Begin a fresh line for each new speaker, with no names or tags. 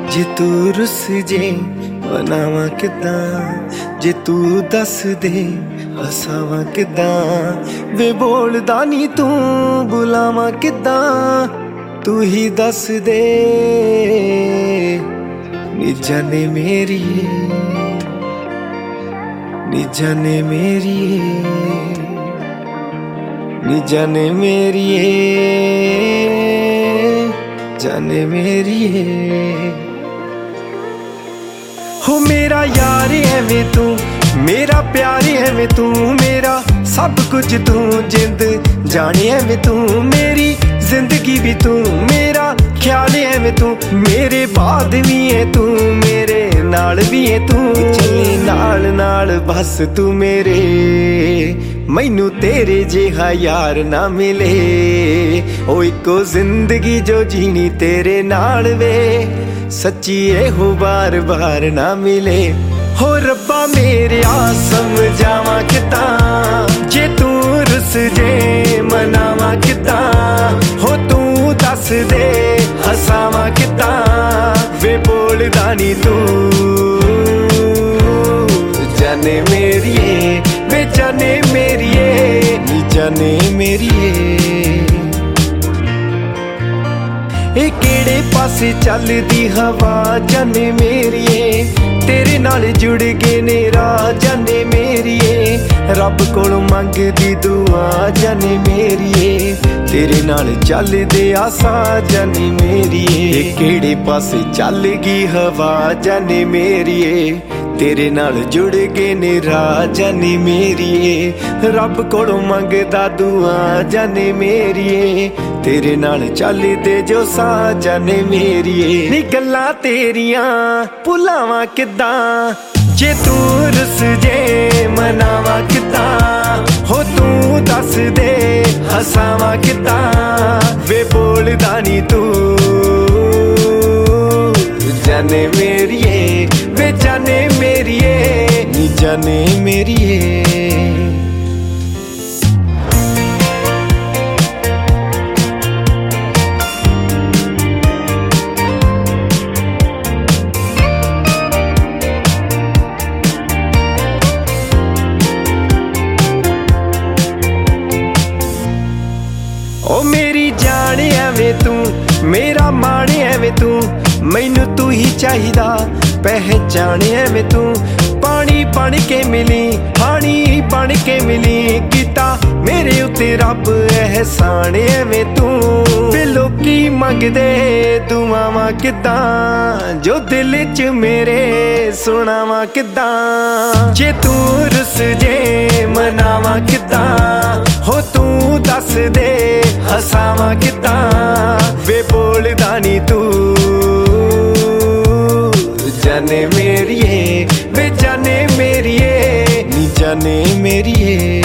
जे तू रुस जे मनावा किदां, जे तू दस दे हसावा किदां, वे बोलदा नी तू बुलावा किदां, तू ही दस दे नी जाने मेरी, नी जाने मेरी, नी जाने मेरी, जाने मेरी। हो मेरा यार है तू, मेरा प्यार है तू, मेरा सब कुछ तू, जिंद जाने है तू, मेरी जिंदगी भी तू, मेरा ख्याल है तू, मेरे बाद भी है तू, मेरे नाल भी है तू, चली नाल नाल बस तू मेरे, मैनू तेरे जिहा यार ना मिले, ओ इको जिंदगी जो जीनी तेरे नाल वे, सच्ची एहो बार बार ना मिले। हो रब्बा मेरे आ समझावा किदां, जे तू रुस जे मनावा किदां, हो तू दस दे हसावा किदां, वे बोलदा नी तू जाने मेरिए, वे जाने मेरिए, नी जाने मेरिए। ए केड़े पासे चलदी हवा जाने मेरिए, तेरे नाल जुड़ गए ने राह जाने मेरिए, रब कोलों मंगदी दुआ जाने मेरिए, तेरे नाल चलदे आसा जाने मेरिए। केड़े पासे चल गई हवा जाने मेरिए, तेरे नाल जुड़ गए ने राह जाने मेरिए, रब कोलों मंगदा दुआ जाने मेरिए, तेरे नाल चलदे जो सा जाने मेरिए। नी गल्लां तेरियां भुलावां किदां, जे तू रुस जे मनावा किदां, हो तू दस दे हसावा किदां, वे बोलदा नी तू जाने मेरिए, वे जाने मेरिए, नी जाने मेरिए। ओ मेरी जान है तू, मेरा मान है तू, मैनू तू ही चाहिदा पहचान है तू, पानी बन के मिली पानी बन के मिली, कीता मेरे उत्ते रब एहसान है तू, वे लोकी मंगदे दुआवां किदां, जो दिल च मेरे सुनावां किदां, जे तू रुस जे मनावा किदां, हो तू दस दे हसावा किदां, वे बोलदा नी तू जाने मेरिए, वे जाने मेरिए, नी जाने मेरिए।